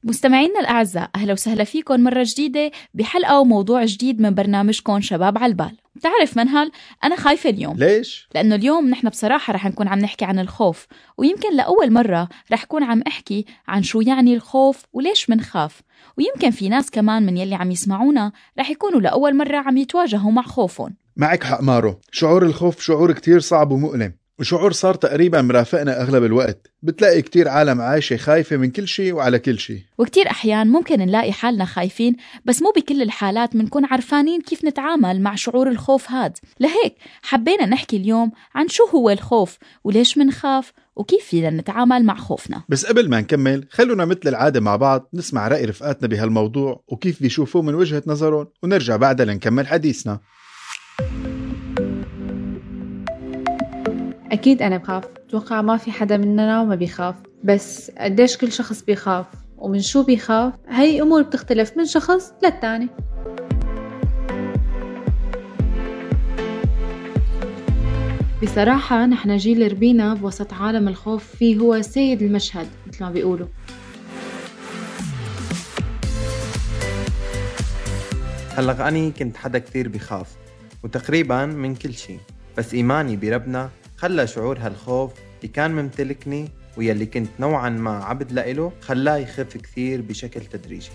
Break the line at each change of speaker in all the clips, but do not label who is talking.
مستمعينا الأعزاء، أهلا وسهلا فيكم مرة جديدة بحلقة وموضوع جديد من برنامجكم شباب على البال. بتعرف منهل، أنا خايفة اليوم.
ليش؟
لأنه اليوم نحن بصراحة رح نكون عم نحكي عن الخوف، ويمكن لأول مرة رح كون عم أحكي عن شو يعني الخوف وليش منخاف، ويمكن في ناس كمان من يلي عم يسمعونا رح يكونوا لأول مرة عم يتواجهوا مع خوفهم.
معك حق مارو، شعور الخوف شعور كتير صعب ومؤلم، وشعور صار تقريبا مرافقنا أغلب الوقت. بتلاقي كتير عالم عايشة خايفة من كل شيء وعلى كل شيء،
وكتير أحيان ممكن نلاقي حالنا خايفين، بس مو بكل الحالات منكون عارفانين كيف نتعامل مع شعور الخوف هاد. لهيك حبينا نحكي اليوم عن شو هو الخوف وليش منخاف وكيف فينا نتعامل مع خوفنا.
بس قبل ما نكمل خلونا مثل العادة مع بعض نسمع رأي رفقاتنا بهالموضوع وكيف بيشوفوه من وجهة نظرهم، ونرجع بعدها لنكمل حديثنا.
أكيد أنا بخاف، أتوقع ما في حدا مننا وما بيخاف، بس قديش كل شخص بيخاف ومن شو بيخاف هاي أمور بتختلف من شخص للتاني. بصراحة نحن جيل ربينا بوسط عالم الخوف فيه هو سيد المشهد مثل ما بيقولوا.
هلأ أنا كنت حدا كتير بيخاف وتقريبا من كل شيء، بس إيماني بربنا خلى شعور هالخوف اللي كان ممتلكني ويلي كنت نوعا ما عبد لإله خلاه يخف كثير بشكل تدريجي.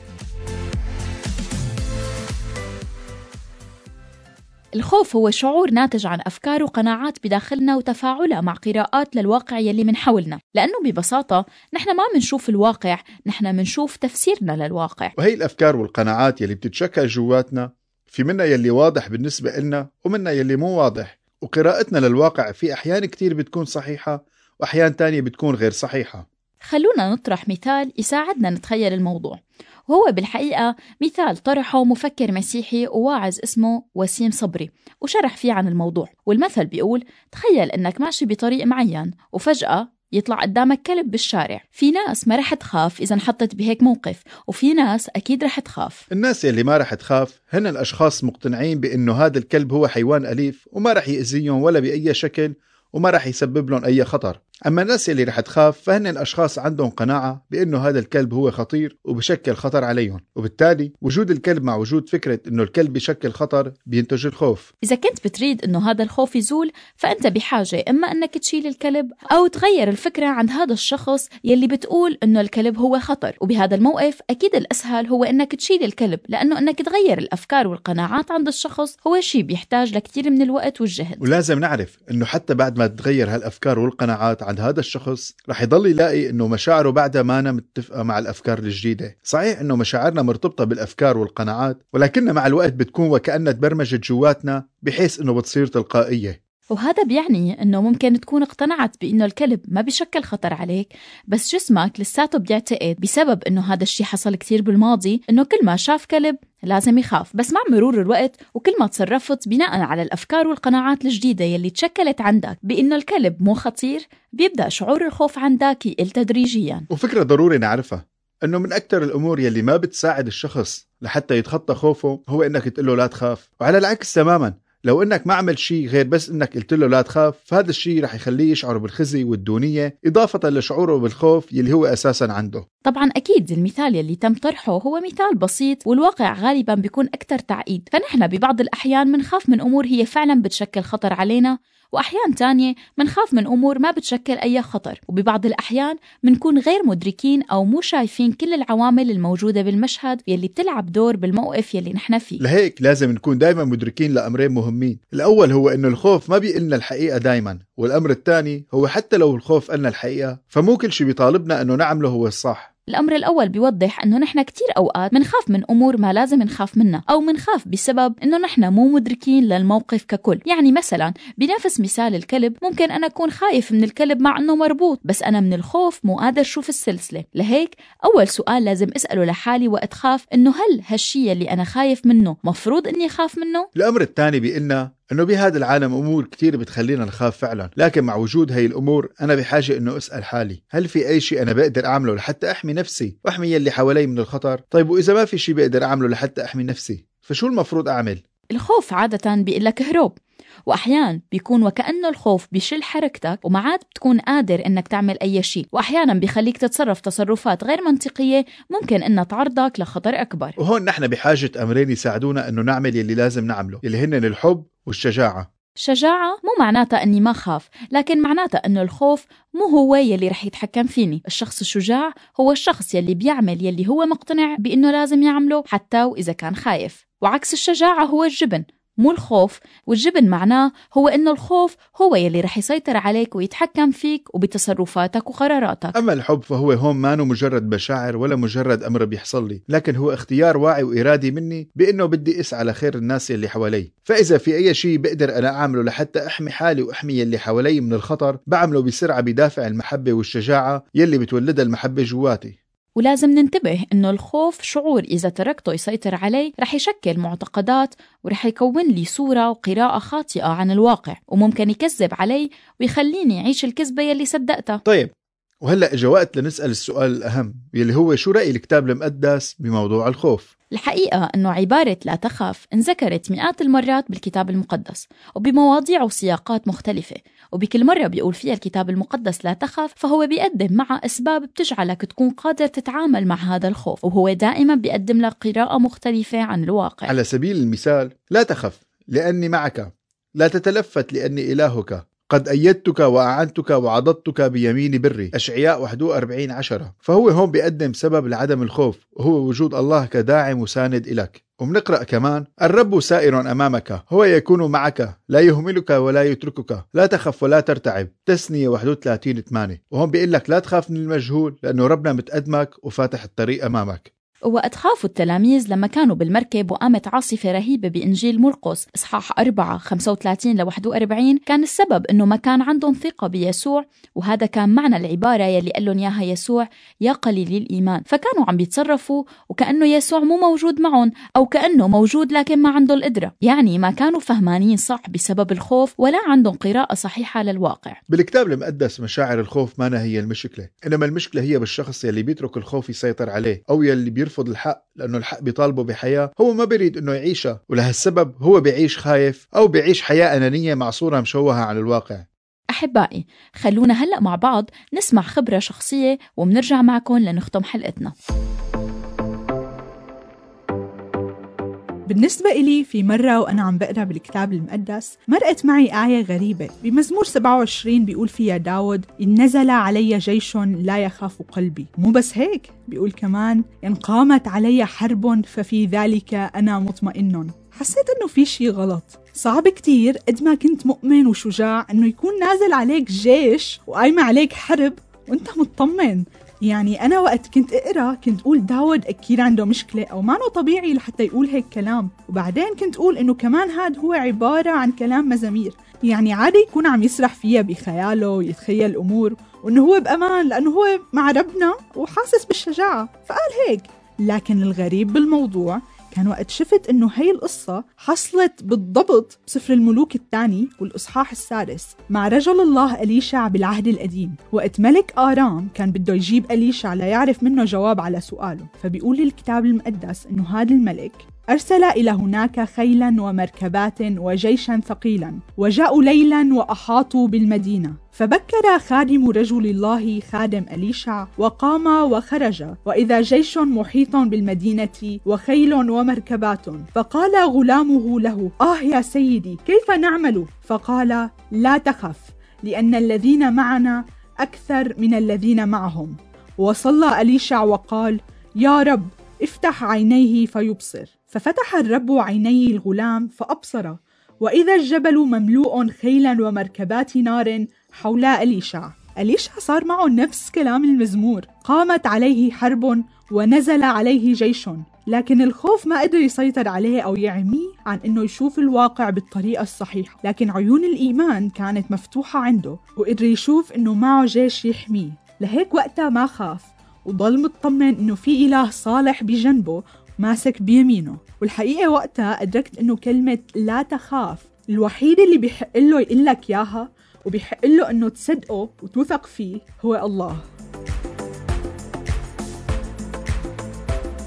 الخوف هو شعور ناتج عن أفكار وقناعات بداخلنا وتفاعلها مع قراءات للواقع يلي من حولنا، لأنه ببساطة نحن ما منشوف الواقع، نحن منشوف تفسيرنا للواقع.
وهي الأفكار والقناعات يلي بتتشكل جواتنا، في منا يلي واضح بالنسبة لنا ومنا يلي مو واضح، وقراءتنا للواقع في أحيان كتير بتكون صحيحة وأحيان تانية بتكون غير صحيحة.
خلونا نطرح مثال يساعدنا نتخيل الموضوع، وهو بالحقيقة مثال طرحه مفكر مسيحي وواعظ اسمه وسيم صبري، وشرح فيه عن الموضوع. والمثل بيقول: تخيل أنك ماشي بطريق معين وفجأة يطلع قدامك كلب بالشارع. في ناس ما رح تخاف إذا انحطت بهيك موقف، وفي ناس أكيد رح تخاف.
الناس اللي ما رح تخاف هن الأشخاص مقتنعين بأنه هذا الكلب هو حيوان أليف وما رح يأذيهم ولا بأي شكل وما رح يسبب لهم أي خطر. أما الناس اللي رح تخاف فهن الأشخاص عندهم قناعة بأنه هذا الكلب هو خطير وبشكل خطر عليهم، وبالتالي وجود الكلب مع وجود فكرة أنه الكلب بشكل خطر بينتج الخوف.
إذا كنت بتريد أنه هذا الخوف يزول، فأنت بحاجة إما أنك تشيل الكلب أو تغير الفكرة عند هذا الشخص يلي بتقول أنه الكلب هو خطر. وبهذا الموقف أكيد الأسهل هو أنك تشيل الكلب، لأنه أنك تغير الأفكار والقناعات عند الشخص هو شيء بيحتاج لكثير من الوقت والجهد.
ولازم نعرف أنه حتى بعد ما تغير هالأفكار والقناعات عند هذا الشخص رح يضل يلاقي أنه مشاعره بعدها ما متفقة مع الأفكار الجديدة. صحيح أنه مشاعرنا مرتبطة بالأفكار والقناعات، ولكنها مع الوقت بتكون وكأنها تبرمجت جواتنا بحيث أنه بتصير تلقائية.
وهذا بيعني أنه ممكن تكون اقتنعت بأنه الكلب ما بيشكل خطر عليك، بس جسمك لساته بيعتقد بسبب أنه هذا الشيء حصل كتير بالماضي أنه كل ما شاف كلب لازم يخاف. بس مع مرور الوقت وكل ما تصرفت بناء على الأفكار والقناعات الجديدة يلي تشكلت عندك بأنه الكلب مو خطير، بيبدأ شعور الخوف عندك يقل تدريجيا.
وفكرة ضروري نعرفها أنه من أكتر الأمور يلي ما بتساعد الشخص لحتى يتخطى خوفه هو أنك تقله لا تخاف. وعلى العكس تماما، لو انك ما عمل شيء غير بس انك قلت له لا تخاف، فهذا الشيء رح يخليه يشعر بالخزي والدونية اضافة لشعوره بالخوف يلي هو اساسا عنده.
طبعا اكيد المثال يلي تم طرحه هو مثال بسيط، والواقع غالبا بيكون اكثر تعقيد. فنحن ببعض الاحيان منخاف من امور هي فعلا بتشكل خطر علينا، وأحيان تانية منخاف من أمور ما بتشكل أي خطر. وببعض الأحيان منكون غير مدركين أو مو شايفين كل العوامل الموجودة بالمشهد يلي بتلعب دور بالموقف يلي نحن فيه.
لهيك لازم نكون دايما مدركين لأمرين مهمين. الأول هو أنه الخوف ما بيقلنا الحقيقة دايما، والأمر الثاني هو حتى لو الخوف قلنا الحقيقة فمو كل شيء بيطالبنا أنه نعمله هو الصح.
الأمر الأول بيوضح أنه نحن كتير أوقات منخاف من أمور ما لازم نخاف منها، أو منخاف بسبب أنه نحن مو مدركين للموقف ككل. يعني مثلا بنفس مثال الكلب، ممكن أنا أكون خايف من الكلب مع أنه مربوط، بس أنا من الخوف مو قادر شوف السلسلة. لهيك أول سؤال لازم أسأله لحالي وقت خاف أنه هل هالشي اللي أنا خايف منه مفروض أني خاف منه؟
الأمر الثاني بيقلنا أنه بهذا العالم أمور كتير بتخلينا نخاف فعلا، لكن مع وجود هاي الأمور أنا بحاجة أنه أسأل حالي هل في أي شيء أنا بقدر أعمله لحتى أحمي نفسي وأحمي يلي حوالي من الخطر؟ طيب وإذا ما في شيء بقدر أعمله لحتى أحمي نفسي فشو المفروض أعمل؟
الخوف عادة بيقلك هروب، وأحيانا بيكون وكأنه الخوف بيشل حركتك وما عاد بتكون قادر إنك تعمل أي شيء، وأحيانا بيخليك تتصرف تصرفات غير منطقية ممكن إنها تعرضك لخطر أكبر.
وهون نحن بحاجة أمرين يساعدونا إنه نعمل يلي لازم نعمله، يلي هن الحب والشجاعة.
الشجاعة مو معناتها أني ما خاف، لكن معناتها أنه الخوف مو هو يلي رح يتحكم فيني. الشخص الشجاع هو الشخص يلي بيعمل يلي هو مقتنع بأنه لازم يعمله حتى وإذا كان خايف. وعكس الشجاعة هو الجبن مو الخوف، والجبن معناه هو إنه الخوف هو يلي رح يسيطر عليك ويتحكم فيك وبتصرفاتك وقراراتك.
أما الحب فهو هون مانو مجرد مشاعر ولا مجرد أمر بيحصل لي، لكن هو اختيار واعي وإرادي مني بأنه بدي أسعى لخير الناس اللي حوالي. فإذا في أي شيء بقدر أنا أعمله لحتى أحمي حالي وأحمي اللي حوالي من الخطر بعمله بسرعة بدافع المحبة والشجاعة يلي بتولدها المحبة جواتي.
ولازم ننتبه إنه الخوف شعور إذا تركته يسيطر علي رح يشكل معتقدات ورح يكون لي صورة وقراءة خاطئة عن الواقع، وممكن يكذب علي ويخليني أعيش الكذبة يلي صدقتها.
طيب، وهلأ إجا وقت لنسأل السؤال الأهم يلي هو شو رأي الكتاب المقدس بموضوع الخوف؟
الحقيقة أنه عبارة لا تخف انذكرت مئات المرات بالكتاب المقدس وبمواضيع وسياقات مختلفة، وبكل مرة بيقول فيها الكتاب المقدس لا تخف فهو بيقدم مع أسباب بتجعلك تكون قادر تتعامل مع هذا الخوف، وهو دائما بيقدم لك قراءة مختلفة عن الواقع.
على سبيل المثال، لا تخف لأني معك، لا تتلفت لأني إلهك، قد أيدتك وأعنتك وعضدتك بيمين بري. أشعياء 41:10. فهو هون بيقدم سبب لعدم الخوف، وهو وجود الله كداعم وساند إلك. ومنقرأ كمان الرب سائر أمامك، هو يكون معك، لا يهملك ولا يتركك، لا تخف ولا ترتعب. تثنية 31:8. وهون بيقول لك لا تخاف من المجهول لأنه ربنا متقدمك وفاتح الطريق أمامك.
وقت خافوا التلاميذ لما كانوا بالمركب وقامت عاصفة رهيبة بإنجيل مرقس إصحاح 4:35-41، كان السبب إنه ما كان عندهم ثقة بيسوع، وهذا كان معنى العبارة يلي قال لهم ياها يسوع يا قليل الإيمان. فكانوا عم بيتصرفوا وكأنه يسوع مو موجود معهم، أو كأنه موجود لكن ما عنده القدرة. يعني ما كانوا فهمانين صح بسبب الخوف ولا عندهم قراءة صحيحة للواقع.
بالكتاب المقدس مشاعر الخوف ما هي المشكلة، إنما المشكلة هي بالشخص يلي بيترك الخوف يسيطر عليه، أو يلي بيرفض الحق لأنه الحق بيطالبه بحياة هو ما بيريد إنه يعيشها، ولهالسبب هو بيعيش خايف أو بيعيش حياة أنانية مع صورة مشوهة عن الواقع.
أحبائي، خلونا هلأ مع بعض نسمع خبرة شخصية ومنرجع معكم لنختم حلقتنا.
بالنسبة إلي في مرة وأنا عم بقرأ بالكتاب المقدس مرقت معي آية غريبة بمزمور 27 بيقول فيها داود إن نزل علي جيش لا يخاف قلبي. مو بس هيك، بيقول كمان إن قامت علي حرب ففي ذلك أنا مطمئن. حسيت إنه في شي غلط. صعب كتير قد ما كنت مؤمن وشجاع إنه يكون نازل عليك جيش وقايمة عليك حرب وإنت مطمن. يعني أنا وقت كنت أقرأ كنت أقول داود أكيد عنده مشكلة أو ما أنه طبيعي لحتى يقول هيك كلام، وبعدين كنت أقول إنه كمان هاد هو عبارة عن كلام مزامير، يعني عادي يكون عم يسرح فيها بخياله ويتخيل أمور وإنه هو بأمان لأنه هو مع ربنا وحاسس بالشجاعة فقال هيك. لكن الغريب بالموضوع كان وقت شفت إنه هاي القصة حصلت بالضبط بسفر الملوك الثاني والإصحاح 6 مع رجل الله أليشع بالعهد القديم، وقت ملك آرام كان بده يجيب أليشع ليعرف منه جواب على سؤاله. فبيقول الكتاب المقدس إنه هذا الملك أرسل إلى هناك خيلا ومركبات وجيشا ثقيلا، وجاءوا ليلا وأحاطوا بالمدينة. فبكر خادم رجل الله خادم أليشع وقام وخرج، وإذا جيش محيط بالمدينة وخيل ومركبات. فقال غلامه له يا سيدي كيف نعمل؟ فقال لا تخف لأن الذين معنا أكثر من الذين معهم. وصلى أليشع وقال يا رب افتح عينيه فيبصر. ففتح الرب عيني الغلام فأبصر، وإذا الجبل مملوء خيلا ومركبات نار حول أليشع. أليشع صار معه نفس كلام المزمور، قامت عليه حرب ونزل عليه جيش، لكن الخوف ما قدر يسيطر عليه أو يعميه عن إنه يشوف الواقع بالطريقة الصحيحة. لكن عيون الإيمان كانت مفتوحة عنده وقدر يشوف إنه معه جيش يحميه، لهيك وقتها ما خاف وضل مطمن إنه في إله صالح بجنبه ماسك بيمينه. والحقيقة وقتها أدركت إنه كلمة لا تخاف الوحيد اللي بيحق له يقول لك ياها وبيحق له إنه تصدقه وتوثق فيه هو الله.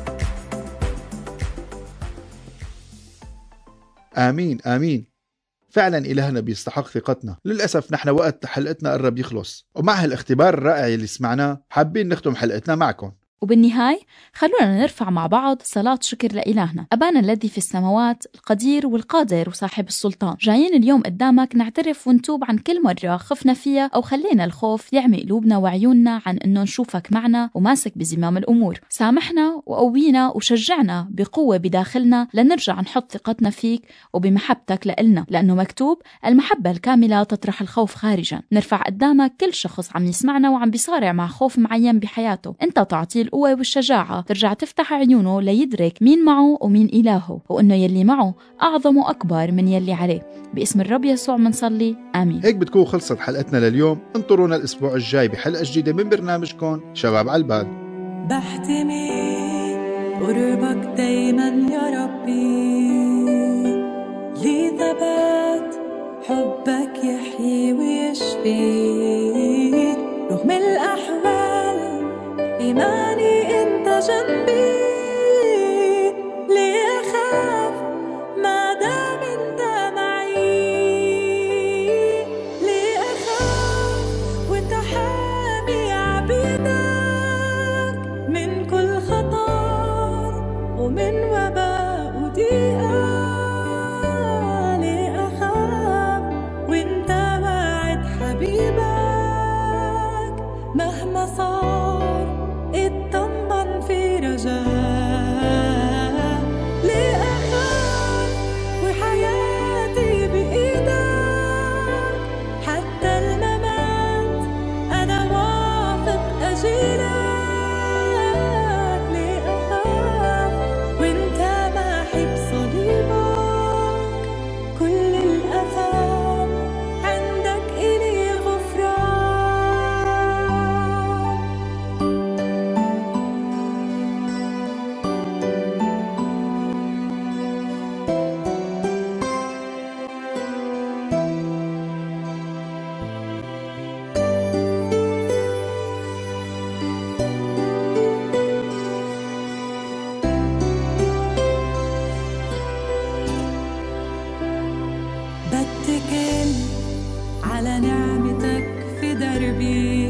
آمين آمين. فعلا إلهنا بيستحق ثقتنا. للأسف نحن وقت حلقتنا قرب يخلص، ومع هالاختبار الرائع اللي سمعناه حابين نختم حلقتنا معكم.
وبالنهاية خلونا نرفع مع بعض صلاة شكر لإلهنا. أبانا الذي في السماوات، القدير والقادر وصاحب السلطان، جايين اليوم قدامك نعترف ونتوب عن كل مرة خفنا فيها أو خلينا الخوف يعمي قلوبنا وعيوننا عن إنه نشوفك معنا وماسك بزمام الأمور. سامحنا وقوينا وشجعنا بقوة بداخلنا لنرجع نحط ثقتنا فيك وبمحبتك لإلنا، لأنه مكتوب المحبة الكاملة تطرح الخوف خارجا. نرفع قدامك كل شخص عم يسمعنا وعم بيصارع مع خوف معين بحياته، أنت تعطيه القوة والشجاعة ترجع تفتح عيونه ليدرك مين معه ومين إلهه، وأنه يلي معه أعظم وأكبر من يلي عليه. باسم الرب يسوع منصلي، آمين.
هيك بتكون خلصت حلقتنا لليوم. انطرونا الأسبوع الجاي بحلقة جديدة من برنامجكم شباب على البال.
بحتمي قربك دايما يا ربي، لي ثبات حبك يحيي ويشفي، رغم الأحوال إيماني أنت جنبي. ليه أخاف ما دام أنت معي؟ ليه أخاف وأنت حامي عبيدك من كل خطر ومن وباء وضيقة؟ ليه أخاف وأنت واعد حبيبك مهما صار اطمن في رجاء؟ ليه أخاف وحياتي بإيدك؟ حتى الممات أنا واثق أجيلك. ليه أخاف وانت ماحي بصليبك؟ كل الأثام عندك إلي غفران. بتكل على نعمتك في دربي،